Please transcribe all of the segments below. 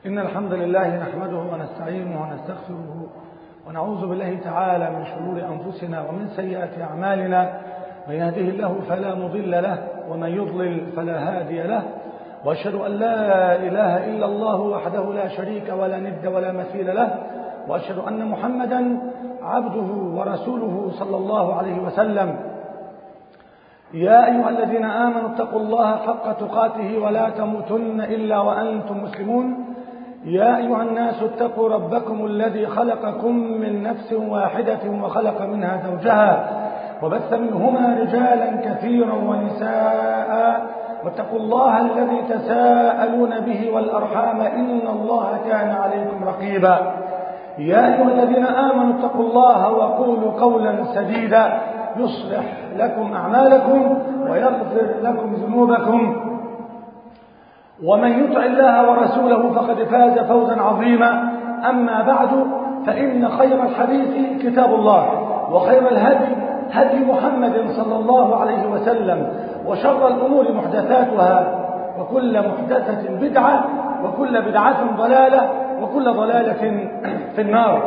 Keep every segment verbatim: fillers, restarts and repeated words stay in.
إن الحمد لله نحمده ونستعينه ونستغفره ونعوذ بالله تعالى من شرور أنفسنا ومن سيئات أعمالنا. من يهده الله فلا مضل له ومن يضلل فلا هادي له، وأشهد أن لا إله إلا الله وحده لا شريك ولا ند ولا مثيل له، وأشهد أن محمدا عبده ورسوله صلى الله عليه وسلم. يا أيها الذين آمنوا اتقوا الله حق تقاته ولا تموتن إلا وأنتم مسلمون. يا أيها الناس اتقوا ربكم الذي خلقكم من نفس واحدة وخلق منها زوجها وبث منهما رجالا كثيرا ونساء، واتقوا الله الذي تساءلون به والأرحام إن الله كان عليكم رقيبا. يا أيها الذين آمنوا اتقوا الله وقولوا قولا سديدا يصلح لكم أعمالكم ويغفر لكم ذنوبكم، ومن يطع الله ورسوله فقد فاز فوزا عظيما. أما بعد، فإن خير الحديث كتاب الله، وخير الهدي هدي محمد صلى الله عليه وسلم، وشر الأمور محدثاتها، وكل محدثة بدعة، وكل بدعة ضلالة، وكل ضلالة في النار.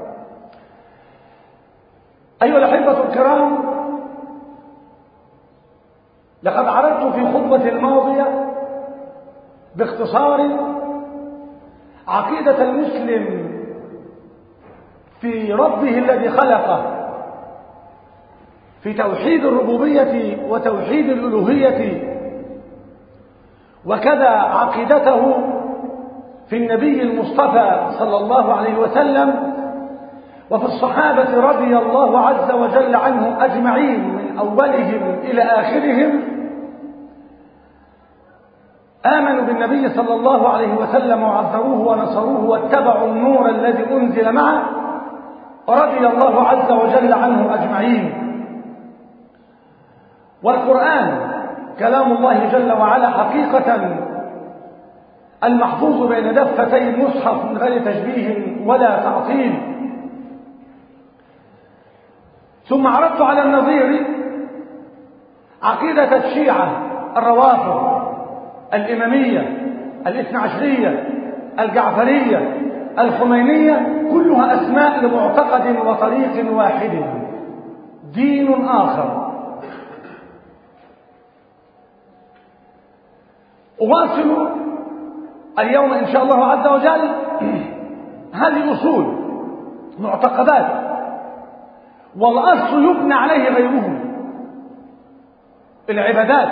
أيها الأحبة الكرام، لقد عرضت في خطبة الماضية باختصار عقيدة المسلم في ربه الذي خلقه، في توحيد الربوبية وتوحيد الألوهية، وكذا عقيدته في النبي المصطفى صلى الله عليه وسلم وفي الصحابة رضي الله عز وجل عنهم أجمعين من أولهم إلى آخرهم. آمنوا بالنبي صلى الله عليه وسلم وعذروه ونصروه واتبعوا النور الذي أنزل معه، رضي الله عز وجل عنهم أجمعين. والقرآن كلام الله جل وعلا حقيقة المحفوظ بين دفتي المصحف من غير تشبيه ولا تعطيل. ثم عرضت على النظير عقيدة الشيعة الروافض، الإمامية، الاثنى عشرية، الجعفرية، الخمينية، كلها أسماء لمعتقد وطريق واحد، دين آخر. أواصل اليوم إن شاء الله عز وجل هذه أصول معتقدات، والأصل يبنى عليه غيره. العبادات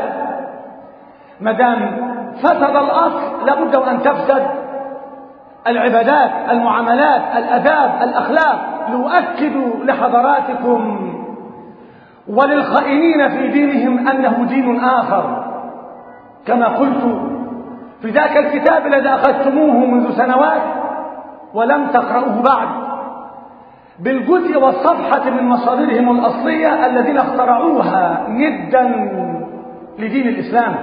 مدام فسد الأصل لابد أن تفسد العبادات، المعاملات، الأداب، الأخلاق. لأؤكد لحضراتكم وللخائنين في دينهم أنه دين آخر، كما قلت في ذاك الكتاب الذي أخذتموه منذ سنوات ولم تقرأوه بعد، بالجزء والصفحة من مصادرهم الأصلية الذين اخترعوها ندا لدين الإسلام.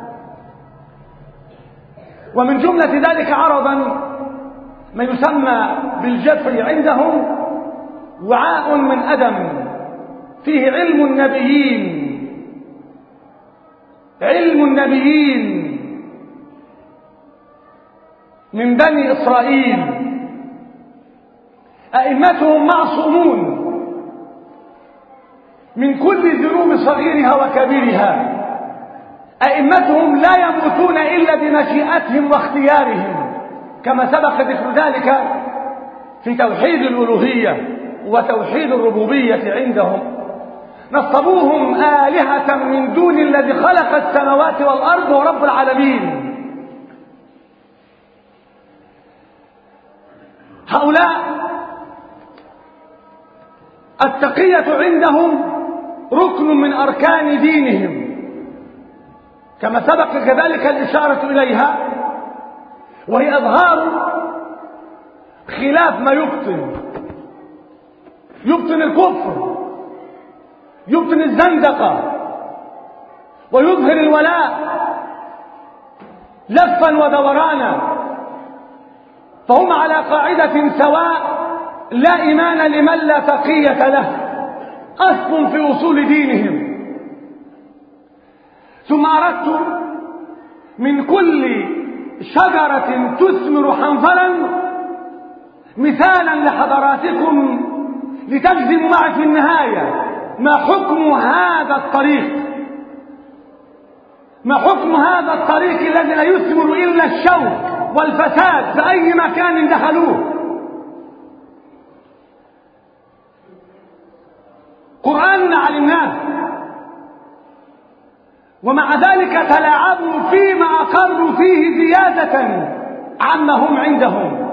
ومن جملة ذلك عرضا ما يسمى بالجفر عندهم وعاء من أدم فيه علم النبيين، علم النبيين من بني إسرائيل، أئمتهم معصومون من كل ذنوب صغيرها وكبيرها، أئمتهم لا يموتون إلا بمشيئتهم واختيارهم، كما سبق ذكر ذلك في توحيد الألوهية وتوحيد الربوبية عندهم. نصبوهم آلهة من دون الذي خلق السماوات والأرض ورب العالمين. هؤلاء التقية عندهم ركن من أركان دينهم، كما سبق كذلك الإشارة إليها، وهي إظهار خلاف ما يبطن يبطن الكفر، يبطن الزندقة، ويظهر الولاء لفا ودورانا. فهم على قاعدة سواء، لا إيمان لمن لا تقية له، أصل في أصول دينهم. ثم أردت من كل شجرة تثمر حنظلا مثالا لحضراتكم لتجزموا معي في النهاية. ما حكم هذا الطريق؟ ما حكم هذا الطريق الذي لا يثمر إلا الشوك والفساد في أي مكان دخلوه؟ قرآن علمناه، ومع ذلك تلاعبوا فيما أقروا فيه زيادة عما هم عندهم.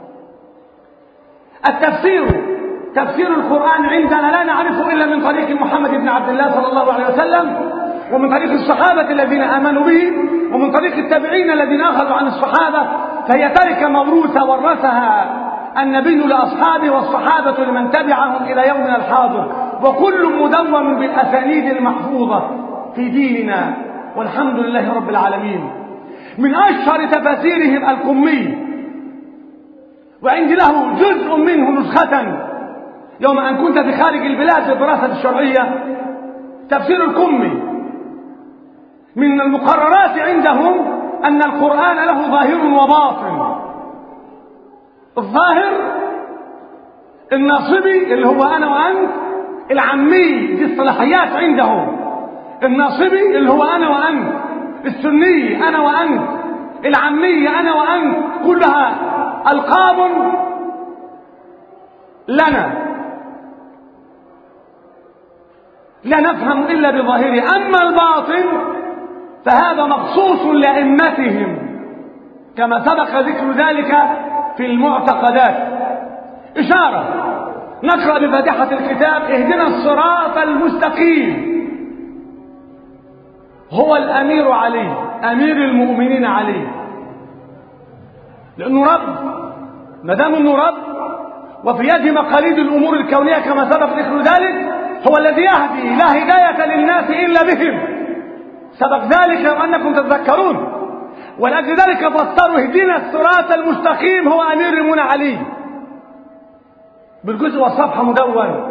التفسير، تفسير القرآن عندنا لا نعرفه إلا من طريق محمد بن عبد الله صلى الله عليه وسلم، ومن طريق الصحابة الذين آمنوا به، ومن طريق التابعين الذين أخذوا عن الصحابة. فهي تركة موروثة ورثها النبي لأصحابه والصحابة لمن تبعهم إلى يومنا الحاضر، وكل مدون بالأسانيد المحفوظة في ديننا، والحمد لله رب العالمين. من أشهر تفاسيرهم القمي، وعندي له جزء منه نسخة يوم أن كنت في خارج البلاد في الدراسة الشرعية. تفسير القمي من المقررات عندهم أن القرآن له ظاهر وباطن. الظاهر الناصبي اللي هو أنا وأنت، العمي دي الصلاحيات عندهم. الناصبي اللي هو أنا وأنت، السني أنا وأنت، العمي أنا وأنت، كلها ألقاب لنا لا نفهم إلا بظاهره. أما الباطن فهذا مخصوص لأئمتهم كما سبق ذكر ذلك في المعتقدات. إشارة نقرأ بفاتحة الكتاب: اهدنا الصراط المستقيم. هو الأمير عليه، أمير المؤمنين عليه، لأنه رب. ما دام أنه رب وفي يده مقاليد الأمور الكونية كما سبق ذكر ذلك، هو الذي يهدي، لا هداية للناس إلا بهم. سبق ذلك وأنكم تتذكرون. ولأجل ذلك فسروا اهدنا الصراط المستقيم هو أمير المؤمنين عليه بالجزء والصفحة مدون.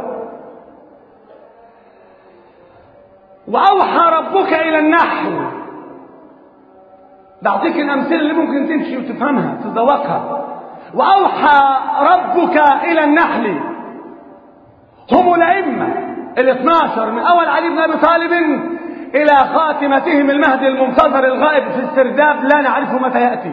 وأوحى ربك إلى النحل. بعطيك الأمثلة اللي ممكن تمشي وتفهمها تتذوقها. وأوحى ربك إلى النحل. هم الأئمة الاثنى عشر من أول علي بن أبي طالب إلى خاتمتهم المهدي المنتظر الغائب في السرداب لا نعرف متى يأتي.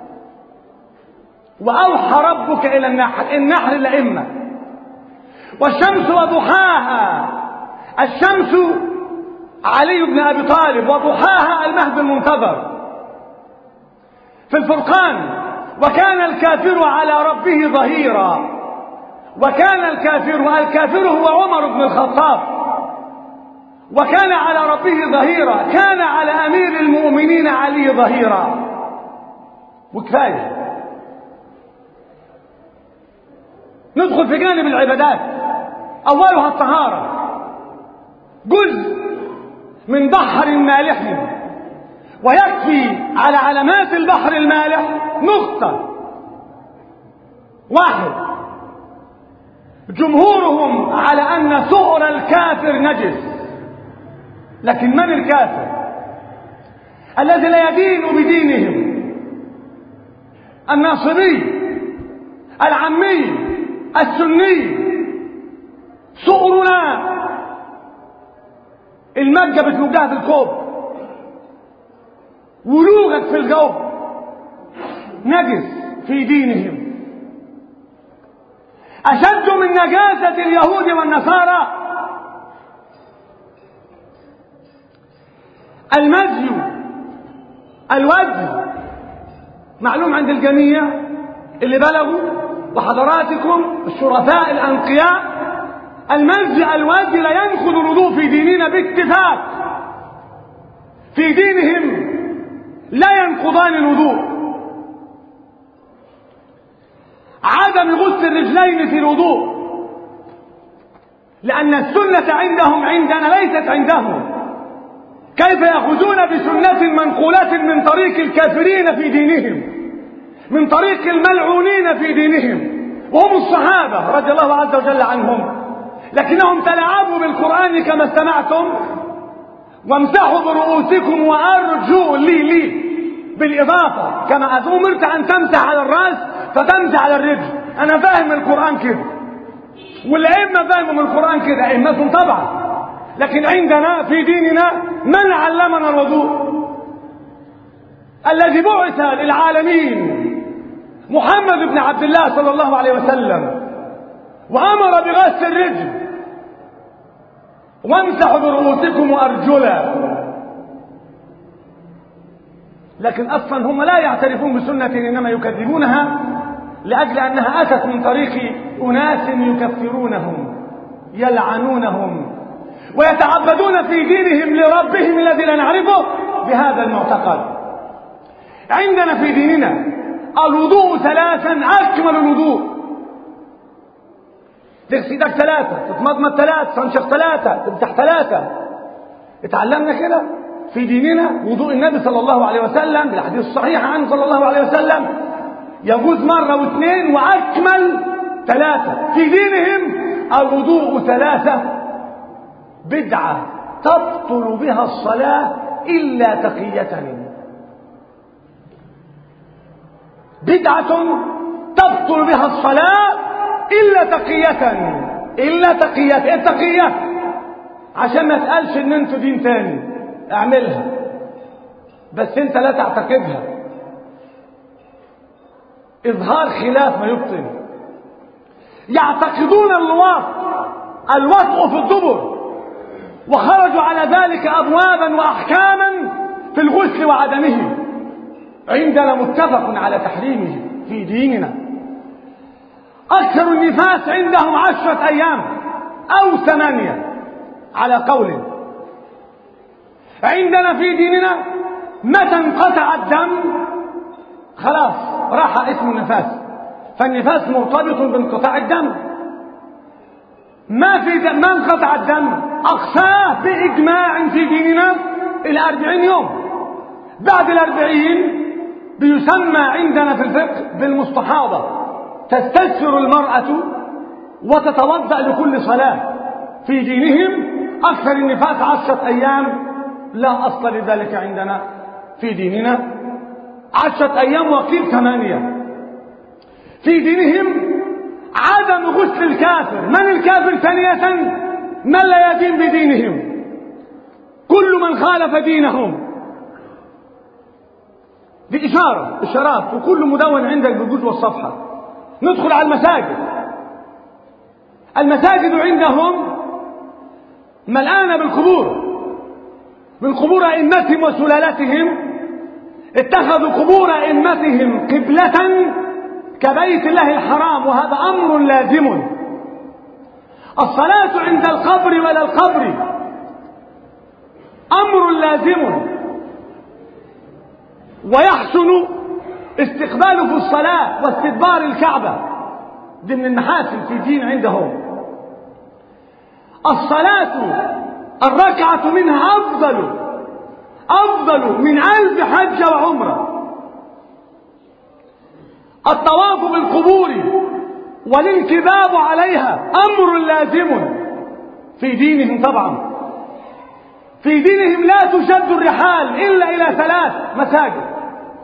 وأوحى ربك إلى النحل. النحل الأئمة. والشمس وضحاها. الشمس علي بن أبي طالب، وضحاها المهدي المنتظر. في الفرقان: وكان الكافر على ربه ظهيرا. وكان الكافر، الكافر هو عمر بن الخطاب، وكان على ربه ظهيرا، كان على أمير المؤمنين علي ظهيرا. وكفاية. ندخل في جانب العبادات. أولها الطهارة، جزء من بحر مالح، ويكفي على علامات البحر المالح نقطة واحد: جمهورهم على أن سؤر الكافر نجس. لكن من الكافر؟ الذي لا يدين بدينهم. الناصبي، العمي، السني. سؤرنا المجة بتوجهها في الكوب، ولوغك في الجو، نجس في دينهم. أشد من نجاسة اليهود والنصارى المزي، الوجه. معلوم عند الجميع اللي بلغوا وحضراتكم الشرفاء الأنقياء، المزي الوجه لا ينقض الوضوء في ديننا باتفاق. في دينهم لا ينقضان الوضوء. عدم غسل الرجلين في الوضوء، لأن السنة عندهم عندنا ليست عندهم. كيف يأخذون بسنة منقولة من طريق الكافرين في دينهم، من طريق الملعونين في دينهم، وهم الصحابة رضي الله عز وجل عنهم، لكنهم تلاعبوا بالقرآن كما استمعتم، وامسحوا برؤوسكم وأرجوا لي لي بالإضافة كما أمرت أن تمسح على الرأس فتمسح على الرجل. أنا فاهم القرآن كده، والأئمة فاهموا من القرآن كده، أئمة طبعا، لكن عندنا في ديننا من علمنا الوضوء؟ الذي بعث للعالمين محمد بن عبد الله صلى الله عليه وسلم، وأمر بغسل الرجل وامسحوا برؤوسكم وأرجلا. لكن أصلا هم لا يعترفون بسنة، إنما يكذبونها لأجل أنها أتت من طريق أناس يكفرونهم يلعنونهم ويتعبدون في دينهم لربهم الذي لا نعرفه بهذا المعتقد. عندنا في ديننا الوضوء ثلاثا، أكمل الوضوء. تغسل ايدك ثلاثة، تتمضمض ثلاثة، تنشق ثلاثة، تمسح ثلاثة. اتعلمنا كده في ديننا. وضوء النبي صلى الله عليه وسلم بالحديث الصحيح عنه صلى الله عليه وسلم يجوز مرة واثنين وأكمل ثلاثة. في دينهم الوضوء ثلاثة بدعة تبطل بها الصلاة إلا تقية. بدعة تبطل بها الصلاة إلا تقية. إلا تقية. إيه التقية؟ عشان ما تقالش إن أنتوا دين تاني، اعملها بس أنت لا تعتقدها. إظهار خلاف ما يبطل. يعتقدون الوطء الوطء في الدبر، وخرجوا على ذلك أبوابا وأحكاما في الغسل وعدمه. عندنا متفق على تحريمه في ديننا. أكثر النفاس عندهم عشرة أيام أو ثمانية على قول. عندنا في ديننا متى انقطع الدم خلاص راح اسم النفاس، فالنفاس مرتبط بانقطاع الدم. ما في دم، ما انقطع الدم أقصاه بإجماع في ديننا إلى أربعين يوم. بعد الأربعين بيسمى عندنا في الفقه بالمستحاضة. تستسفر المرأة وتتوضأ لكل صلاة. في دينهم أكثر النفاس عشرة أيام، لا أصل لذلك عندنا في ديننا. عشرة أيام وقيل ثمانية. في دينهم عدم غسل الكافر. من الكافر ثانية؟ من لا يدين بدينهم، كل من خالف دينهم. دي إشارة إشارات، وكل مدون عندك بالجزء والصفحة. ندخل على المساجد. المساجد عندهم ملآنة بالقبور، من قبور أئمتهم وسلالتهم. اتخذوا قبور أئمتهم قبلة كبيت الله الحرام، وهذا أمر لازم. الصلاة عند القبر ولا القبر أمر لازم، ويحسن استقباله في الصلاة واستدبار الكعبة. دي من المحاسن في الدين عندهم. الصلاة الركعة منها أفضل أفضل من ألف حج وعمرة. الطواف بالقبور والانكباب عليها أمر لازم في دينهم. طبعا في دينهم لا تشد الرحال إلا إلى ثلاث مساجد: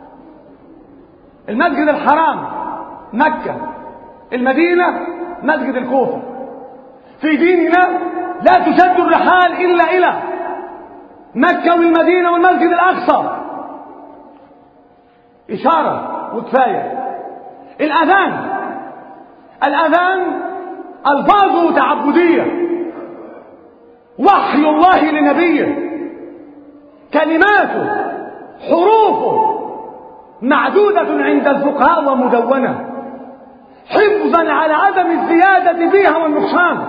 المسجد الحرام مكة، المدينة، مسجد الكوفة. في ديننا لا تشد الرحال إلا إلى مكة والمدينة والمسجد الأقصى. إشارة وكفاية. الأذان الأذان ألفاظه تعبدية، وحي الله لنبيه، كلماته حروفه معدودة عند الفقهاء ومدونة، حفظا على عدم الزيادة فيها والنقصان.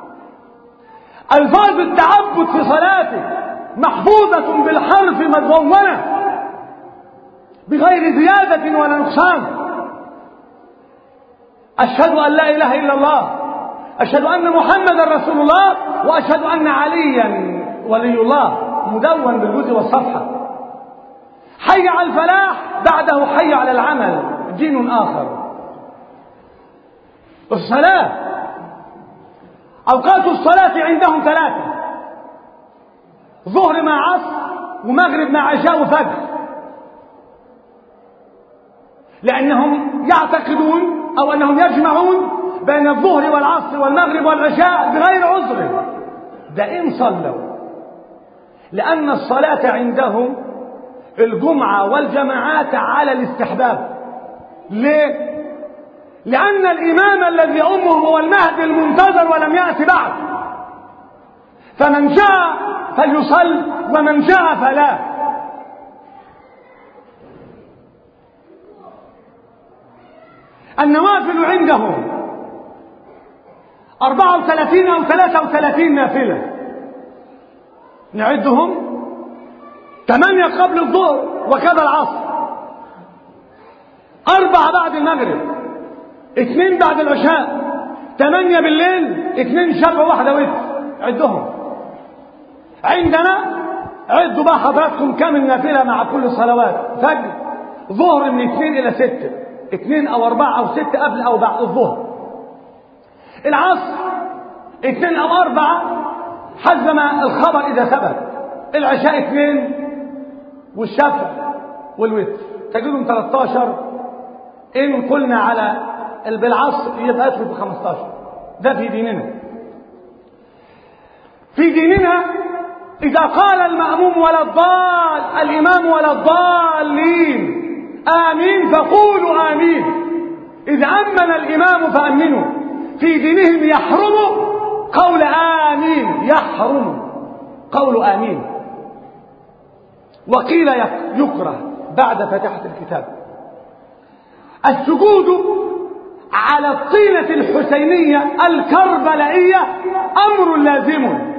ألفاظ التعبد في صلاته محفوظة بالحرف مدونة بغير زيادة ولا نقصان. أشهد أن لا إله إلا الله، أشهد أن محمدا رسول الله، وأشهد أن عليا ولي الله، مدون بالجزء والصفحة. حي على الفلاح بعده حي على العمل، دين آخر. الصلاة أوقات الصلاة عندهم ثلاثة: ظهر مع عصر، ومغرب مع عشاء وفجر. لأنهم يعتقدون أو أنهم يجمعون بين الظهر والعصر والمغرب والعشاء بغير عذر. ده إن صلوا، لأن الصلاة عندهم الجمعة والجماعات على الاستحباب. ليه؟ لأن الإمام الذي يؤمه هو المهدي المنتظر ولم يأتي بعد، فمن شاء فليصل ومن شاء فلا. النوافل عندهم أربعة وثلاثين أو ثلاثة وثلاثين نافلة، نعدهم: ثمانية قبل الظهر وكذا العصر، أربعة بعد المغرب، اثنين بعد العشاء، ثمانية بالليل، اثنين شفع واحدة وتر. عدهم. عندنا عدوا بقى حضراتكم كم النافلة مع كل الصلوات. فجر ظهر من اثنين إلى ستة، اثنين أو أربعة أو ستة قبل أو بعد الظهر. العصر اثنين أو أربعة حسب ما الخبر إذا ثبت. العشاء اثنين، والشفع والوتر تجدهم ثلاثة عشر. إن قلنا على بالعصر يبقى ادخل في خمسة عشر. ده في ديننا. في ديننا إذا قال المأموم ولا الضال الإمام ولا الضالين آمين فقولوا آمين. إذا أمن الإمام فأمنوا. في دينهم يحرم قول آمين، يحرم قول آمين. وقيل يكره بعد فاتحة الكتاب. السجود على الطينة الحسينية الكربلائية أمر لازم.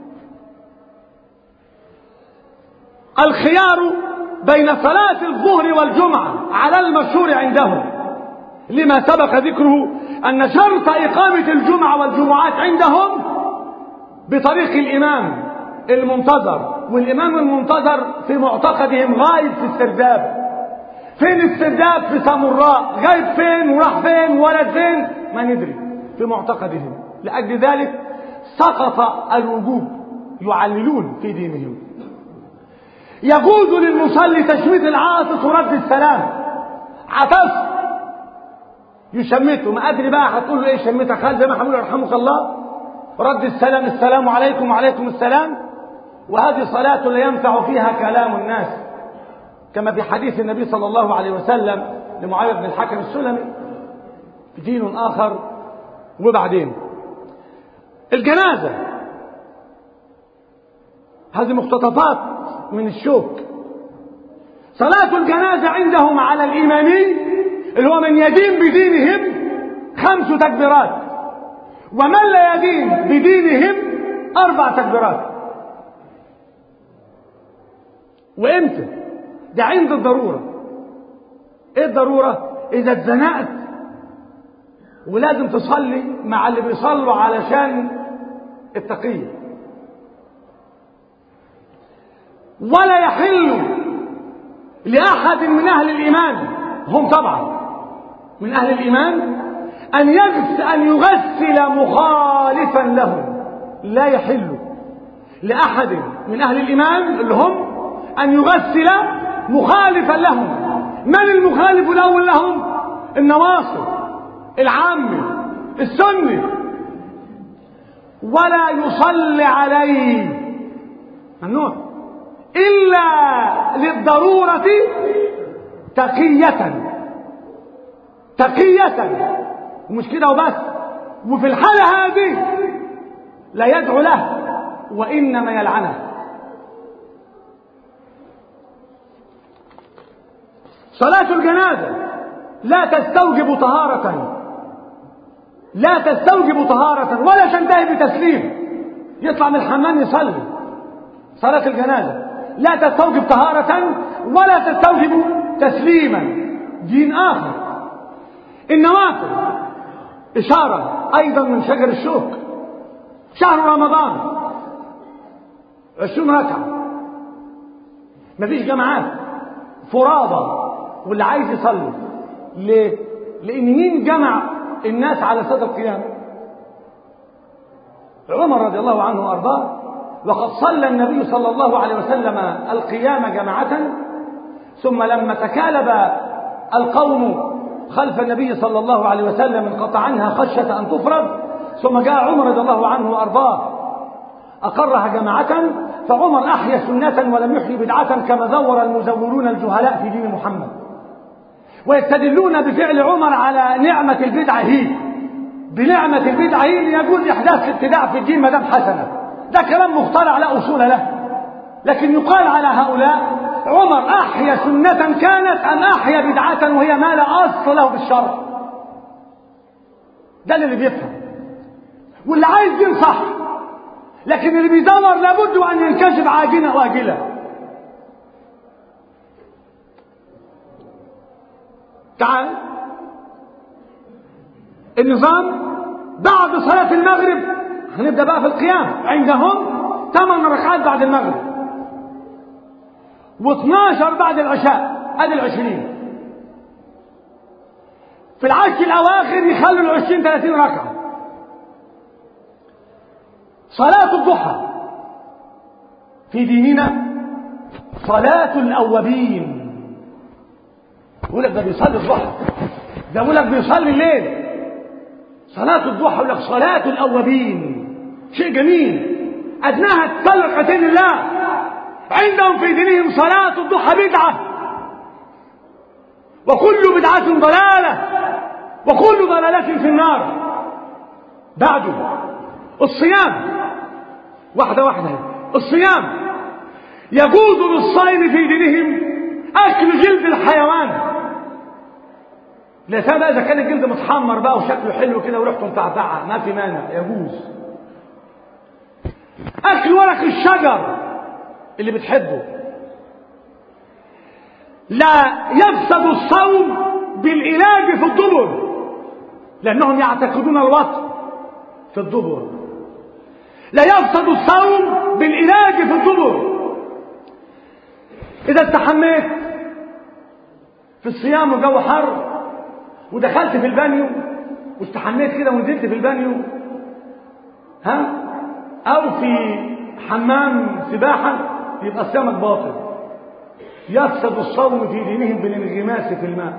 الخيار بين صلاة الظهر والجمعة على المشهور عندهم، لما سبق ذكره أن شرط إقامة الجمعة والجمعات عندهم بطريق الإمام المنتظر، والإمام المنتظر في معتقدهم غايب في السرداب. فين السرداب؟ في سامراء. غايب فين وراح فين ولد فين ما ندري في معتقدهم. لأجل ذلك سقط الوجوب، يعللون في دينهم. يجوز للمصلي تشميت العاطس ورد السلام. عطس يشمته، ما أدري بقى هتقول له إيه شمتك خال زي ما هنقول يرحمك الله. رد السلام: السلام عليكم وعليكم السلام. وهذه صلاة لا ينفع فيها كلام الناس، كما في حديث النبي صلى الله عليه وسلم لمعاوية بن الحكم السلمي: دين آخر. وبعدين الجنازة، هذه مقتطفات من الشوك. صلاة الجنازة عندهم على الإمامي اللي هو من يدين بدينهم خمس تكبيرات، ومن لا يدين بدينهم أربع تكبيرات. وإمتى؟ ده عند الضرورة. إيه الضرورة؟ إذا اتزنقت ولازم تصلي مع اللي بيصلوا علشان التقية. ولا يحل لأحد من أهل الإيمان، هم طبعا من أهل الإيمان، أن يغسل, أن يغسل مخالفا لهم. لا يحل لأحد من أهل الإيمان اللي هم أن يغسل مخالفا لهم. من المخالف الأول لهم؟ النواصب، العامي، السني. ولا يصلي عليه، ممنوع، إلا للضرورة تقية. تقية، مش كده وبس. وفي الحالة هذه لا يدعو له وإنما يلعنه. صلاة الجنازة لا تستوجب طهارة، لا تستوجب طهارة ولا تنتهي بتسليم. يطلع من الحمام يصلي. صلاة الجنازة لا تستوجب طهارة ولا تستوجب تسليما. دين آخر. النوافل إشارة أيضا من شجر الشوك. شهر رمضان عشرين ركعة، مفيش جماعات، فرادى، واللي عايز يصلي. ليه؟ لأن مين جمع الناس على صلاة القيام؟ عمر رضي الله عنه وأرضاه. وقد صلى النبي صلى الله عليه وسلم القيام جماعة، ثم لما تكالب القوم خلف النبي صلى الله عليه وسلم انقطع عنها خشية أن تفرض، ثم جاء عمر رضي الله عنه وأرضاه أقرها جماعة، فعمر أحيا سنة ولم يحيي بدعة كما زور المزورون الجهلاء في دين محمد، ويستدلون بفعل عمر على نعمة البدعة هي بنعمة البدعة هي ليجوز إحداث الابتداع في الدين ما دام حسنة. ده كلام مخترع لا أصول له، لكن يقال على هؤلاء عمر أحيا سنة كانت أم أحيا بدعة وهي ما لا أصل له بالشرع. ده اللي بيفهم واللي عايز ينصح، لكن اللي بيدور لابد أن ينكشف عاجلا واجلا. تعال النظام بعد صلاة المغرب هنبدأ بقى في القيام، عندهم ثمان ركعات بعد المغرب واثناشر بعد العشاء، ادي العشرين. في العشر الاواخر يخلوا العشرين ثلاثين ركعة. صلاة الضحى في ديننا صلاة الأوابين. يقول لك ده بيصلي الضحى، ده يقول لك بيصلي الليل. صلاة الضحى يقول لك صلاة الأوابين، شيء جميل أدناها تصلي ركعتين لله. عندهم في دينهم صلاة الضحى بدعة، وكل بدعة ضلالة، وكل ضلالة في النار. بعده الصيام، واحدة واحدة. الصيام يجوز للصائم في دينهم أكل جلد الحيوان، لا سبب إذا كان الجلد متحمر بقى وشكله حلو كده وريحته متعتعة ما في مانع، يجوز. أكل ورق الشجر اللي بتحبه. لا يفسد الصوم بالعلاج في الدبر، لأنهم يعتقدون الوطء في الدبر. لا يفسد الصوم بالعلاج في الدبر. إذا استحميت في الصيام وجو حر ودخلت في البانيو واستحميت كده ونزلت في البانيو ها أو في حمام سباحة، يبقى صيامك باطل. يفسد الصوم في دينهم بالانغماس في الماء.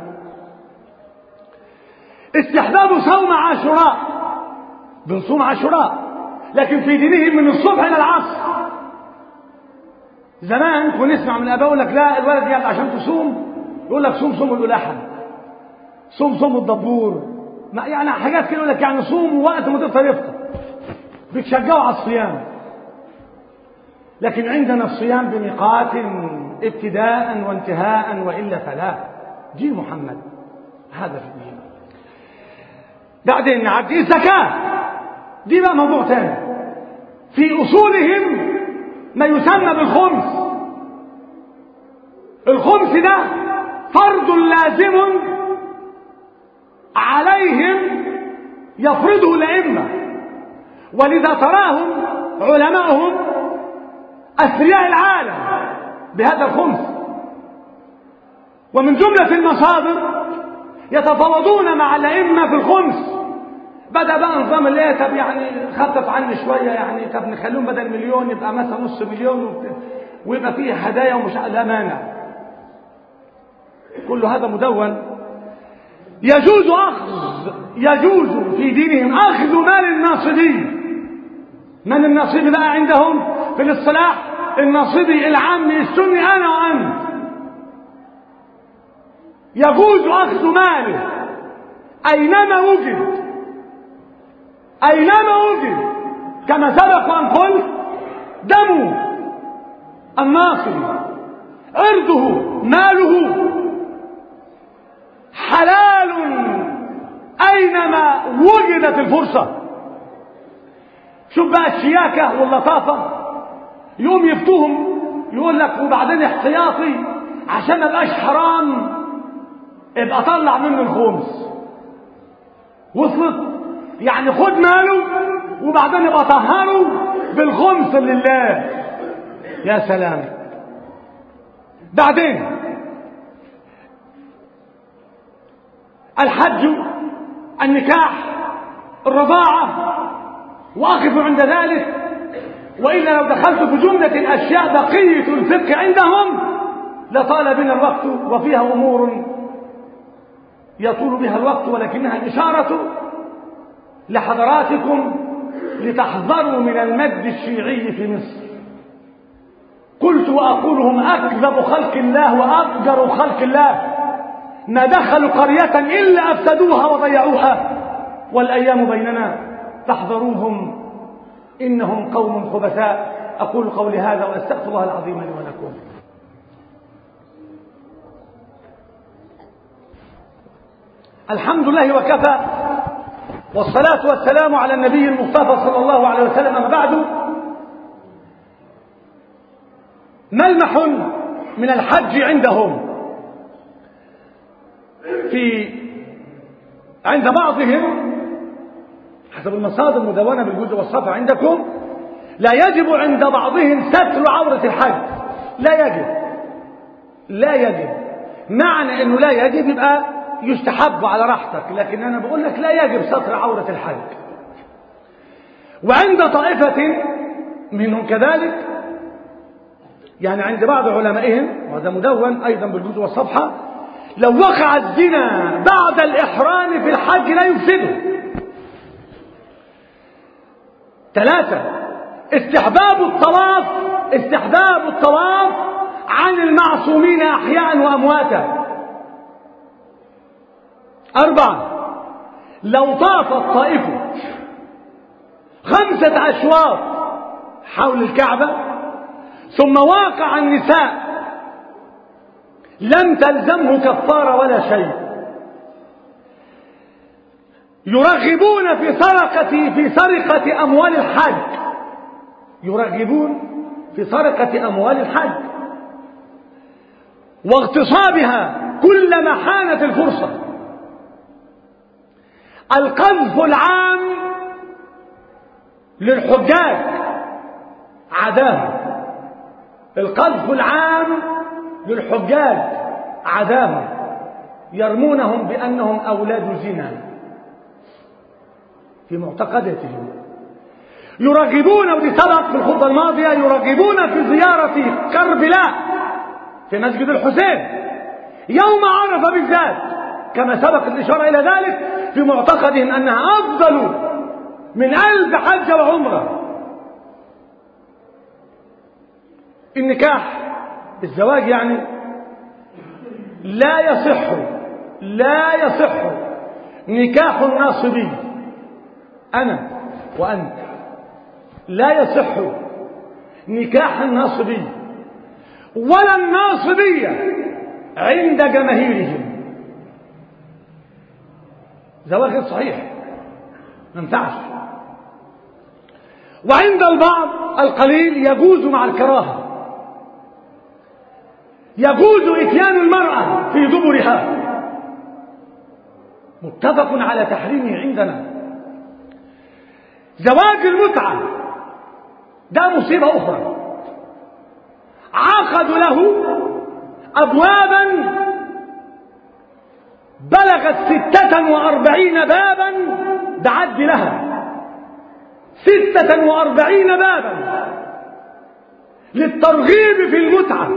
استحباب صوم عاشوراء، بنصوم عاشوراء لكن في دينهم من الصبح إلى العصر. زمان كنا نسمع من الآباء يقول لك لا الولد يعني عشان تصوم يقول لك صوم صوم الألحم، صوم صوم الدبور، يعني حاجات كده يقول لك يعني صوم وقت ما تفطر يفطر، بتشجعوا على الصيام. لكن عندنا الصيام بميقات ابتداء وانتهاء، وإلا فلا. دين محمد هذا في الدين. بعدين نعدي الزكاة، دي بقى موضوع ثاني. في أصولهم ما يسمى بالخمس. الخمس ده فرض لازم عليهم يفرضه الأئمة، ولذا تراهم علماءهم أثرياء العالم بهذا الخمس. ومن جملة المصادر يتفاوضون مع الأئمة في الخمس. بدأ بقى نظام اللي طب يعني خفف عني شوية، يعني طب نخليهم بدل مليون يبقى مثلا نص مليون ويبقى فيه هدايا ومش لا مانع. كل هذا مدون. يجوز أخذ يجوز في دينهم أخذ مال الناصبي. من الناصبي بقى عندهم في الاصطلاح؟ الناصبي العامي السني أنا وأنت. يجوز أخذ ماله أينما وجد، أينما وجد، كما سبق وأن قلت دم الناصبي عرضه ماله حلال أينما وجدت الفرصة. شوف بقى الشياكة واللطافة، يقوم يفتوهم يقول لك وبعدين احتياطي عشان ما يبقاش حرام ابقى طلع منه الخمس. وصلت؟ يعني خد ماله وبعدين يبقى طهره بالخمس لله. يا سلام. بعدين الحج، النكاح، الرضاعة، واقف عند ذلك. وإلا لو دخلت في جملة الأشياء بقية الفقه عندهم لطال بنا الوقت، وفيها أمور يطول بها الوقت، ولكنها الإشارة لحضراتكم لتحذروا من المد الشيعي في مصر. قلت وأقول هم أكذب خلق الله وأفجر خلق الله، ما دخلوا قرية إلا أفسدوها وضيعوها، والأيام بيننا فاحذروهم إنهم قوم خبثاء. أقول قولي هذا وأستغفر الله العظيم لي ولكم. الحمد لله وكفى، والصلاة والسلام على النبي المصطفى صلى الله عليه وسلم. أما بعد، ملمح من الحج عندهم في عند بعضهم حسب المصادر المدونة بالجزء والصفحة عندكم، لا يجب عند بعضهم ستر عورة الحج. لا يجب، لا يجب. معنى انه لا يجب يبقى يستحب على راحتك، لكن انا بقول لك لا يجب ستر عورة الحج. وعند طائفة منهم كذلك، يعني عند بعض علمائهم، وهذا مدون ايضا بالجزء والصفحة، لو وقع الزنا بعد الإحرام في الحج لا يفسده. ثلاثة، استحباب الطواف استحباب الطواف عن المعصومين أحياء وأمواتا. أربعة، لو طاف الطائف خمسة أشواط حول الكعبة ثم واقع النساء لم تلزمه كفارة ولا شيء. يرغبون في سرقة في سرقة أموال الحج يرغبون في سرقة أموال الحج واغتصابها كلما حانت الفرصة. القذف العام للحجاج عداهم. القذف العام للحجاج عداهم، يرمونهم بأنهم أولاد زنا في معتقداتهم. يرغبون، ودي سبق في الخطبة الماضية، يرغبون في زيارة كربلاء في مسجد الحسين يوم عرفة بالذات، كما سبق الإشارة إلى ذلك، في معتقدهم أنها أفضل من ألف حج وعمرة. النكاح، الزواج يعني، لا يصح لا يصح نكاح الناصبي، أنا وأنت، لا يصح نكاح الناصبي ولا الناصبية عند جماهيرهم. زواج غير صحيح، ما ينفعش. وعند البعض القليل يجوز مع الكراهة، يجوز إتيان المرأة في دبرها، متفق على تحريمه عندنا. زواج المتعة ده مصيبة أخرى، عقدوا له أبوابا بلغت ستة وأربعين بابا، بعد لها ستة وأربعين بابا للترغيب في المتعة.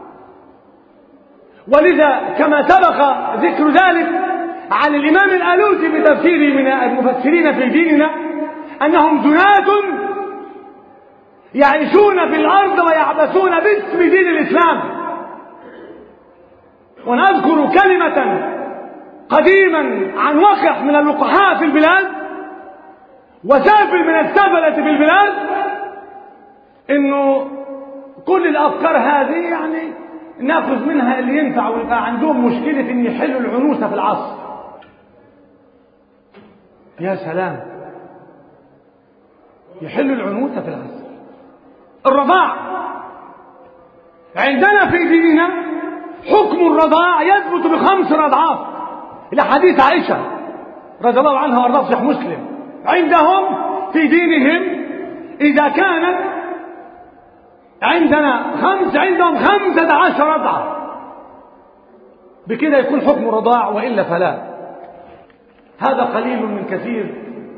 ولذا كما سبق ذكر ذلك عن الإمام الآلوسي في تفسيره من المفسرين في ديننا أنهم جنات يعيشون في الأرض ويعبثون باسم دين الإسلام. ونذكر كلمة قديما عن وقح من اللقحاء في البلاد وسافل من السفلة في البلاد، إنه كل الأفكار هذه يعني ناخذ منها اللي ينفع، ويبقى عندهم مشكلة إن يحلوا العنوسة في العصر. يا سلام، يحلوا العنوسة في العصر. الرضاع عندنا في ديننا حكم الرضاع يثبت بخمس رضعات، إلى حديث عائشة رضي الله عنها وارضاها في صحيح مسلم. عندهم في دينهم إذا كانت عندنا خمس، عندهم خمسة عشر رضعة، بكده يكون حكم الرضاع، وإلا فلا. هذا قليل من كثير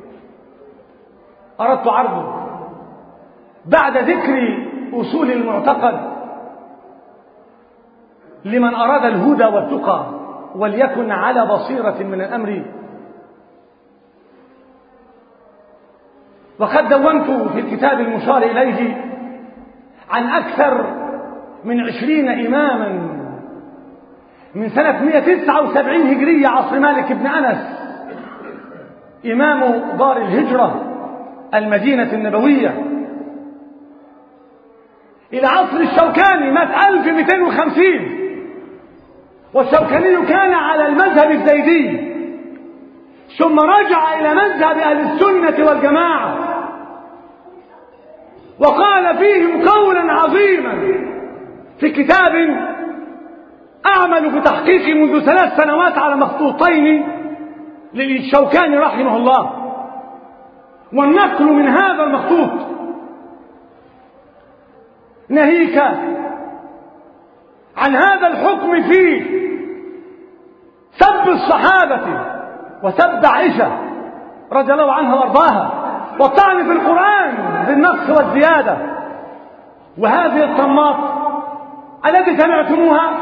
أردت عرضه بعد ذكر أصول المعتقد لمن أراد الهدى والتقى وليكن على بصيرة من الأمر. وقد دونت في الكتاب المشار إليه عن أكثر من عشرين إماما من سنة مئة وتسعة وسبعين هجرية عصر مالك بن أنس إمام دار الهجرة المدينة النبوية إلى عصر الشوكاني مات ألف ومئتين وخمسين، والشوكاني كان على المذهب الزيدي ثم رجع إلى مذهب أهل السنة والجماعة وقال فيهم قولا عظيما في كتاب أعمل في تحقيقه منذ ثلاث سنوات على مخطوطين للشوكاني رحمه الله، والنقل من هذا المخطوط: ناهيك عن هذا الحكم في سب الصحابة وسب عائشة رضي الله عنها وارضاها والطعن في القرآن بالنقص والزيادة، وهذه الطماط التي سمعتموها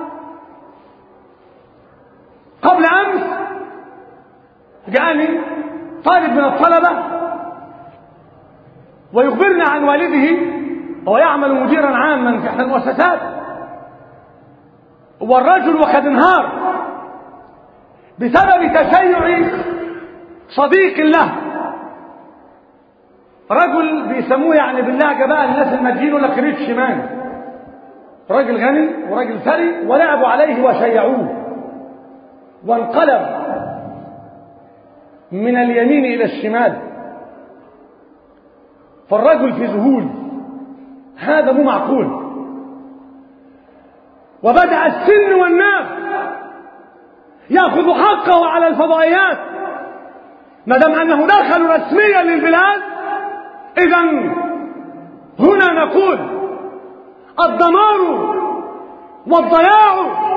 قبل أمس جاءني طالب من الطلبة ويخبرنا عن والده، هو يعمل مديرا عاما في احدى المؤسسات، والرجل وقد انهار بسبب تشيع صديق له، رجل بيسموه يعني باللهجة بقى الناس الماديين ولا كريت شمال، رجل غني ورجل ثري، ولعبوا عليه وشيعوه وانقلب من اليمين إلى الشمال، فالرجل في ذهول، هذا مو معقول. وبدأ السن والناس يأخذ حقه على الفضائيات ما دام أنه دخل رسميا للبلاد. إذن هنا نقول الدمار والضياع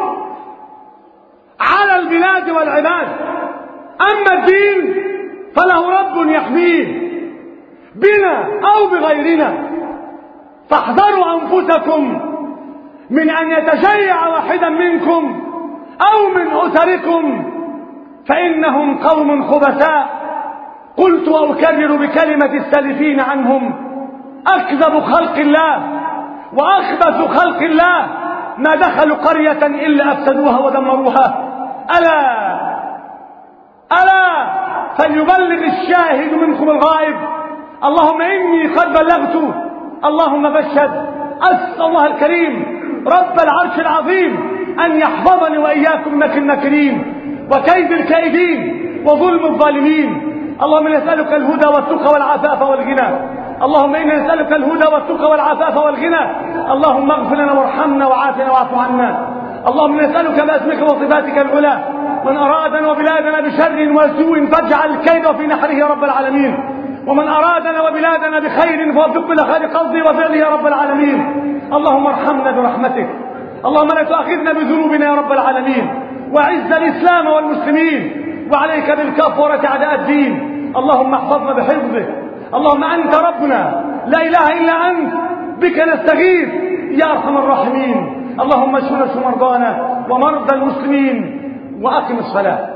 على البلاد والعباد، أما الدين فله رب يحميه بنا أو بغيرنا، فاحذروا أنفسكم من أن يتشيع واحدا منكم أو من أسركم فإنهم قوم خبثاء. قلت وأكرر بكلمة السالفين عنهم: أكذب خلق الله وأخبث خلق الله، ما دخلوا قرية إلا أفسدوها ودمروها. ألا ألا فليبلغ الشاهد منكم الغائب. اللهم إني قد بلغت، اللهم فاشهد. أسأل الله الكريم رب العرش العظيم أن يحفظني وإياكم من مكر الماكرين وكيد الكائدين وظلم الظالمين. اللهم نسألك الهدى والتقى والعفاف والغنى، اللهم إنا نسألك الهدى والتقى والعفاف والغنى. اللهم اغفر لنا وارحمنا وعافنا واعف عنا. اللهم نسألك باسمك وصفاتك العلى من أرادنا وبلادنا بشر وسوء فاجعل الكيد في نحره يا رب العالمين، ومن أرادنا وبلادنا بخير فوفق لخير قصدي وفعله يا رب العالمين. اللهم ارحمنا برحمتك، اللهم لا تؤاخذنا بذنوبنا يا رب العالمين، وعز الإسلام والمسلمين، وعليك بالكفرة أعداء الدين. اللهم احفظنا بحفظك، اللهم أنت ربنا لا إله إلا أنت، بك نستغيث يا أرحم الراحمين. اللهم اشف مرضانا ومرضى المسلمين، وأقم الصلاة.